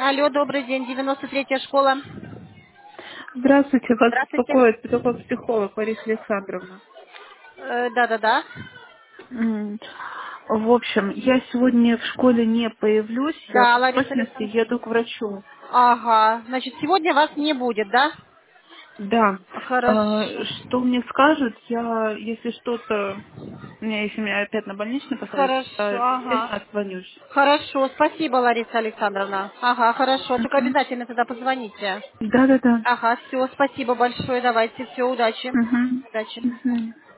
Алло, добрый день, 93-я школа. Здравствуйте, вас Здравствуйте. беспокоит педагог-психолог Лариса Александровна. Да-да-да. М, В общем, я сегодня в школе не появлюсь, я Да, по Лариса срочности Александровна. еду к врачу. Ага, значит, сегодня вас не будет, да? Да. Хорошо. Что мне скажут, если что-то, если меня опять на больничный посадят, Хорошо, я ага. обязательно отзвонюсь. Хорошо, спасибо, Лариса Александровна. Ага, хорошо, только Мгм. обязательно тогда позвоните. Да-да-да. Ага, все, спасибо большое, давайте, все, удачи. Мгм. Удачи. Мгм.